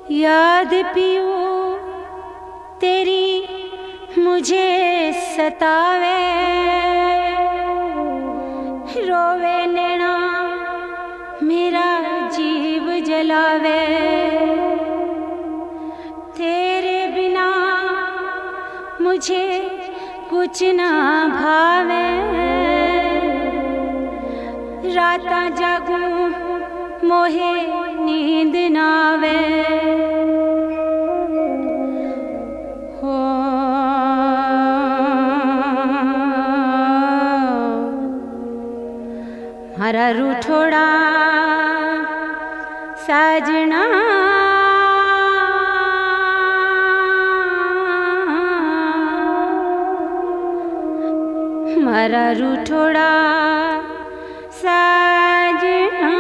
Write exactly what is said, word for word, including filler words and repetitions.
याद पियो तेरी मुझे सतावे, रोवे नैना मेरा जीव जलावे। तेरे बिना मुझे कुछ ना भावे, राता जागूं मोहे नींद नावे। हो मारा रूठोड़ा साजना, मारा रूठोड़ा साजना।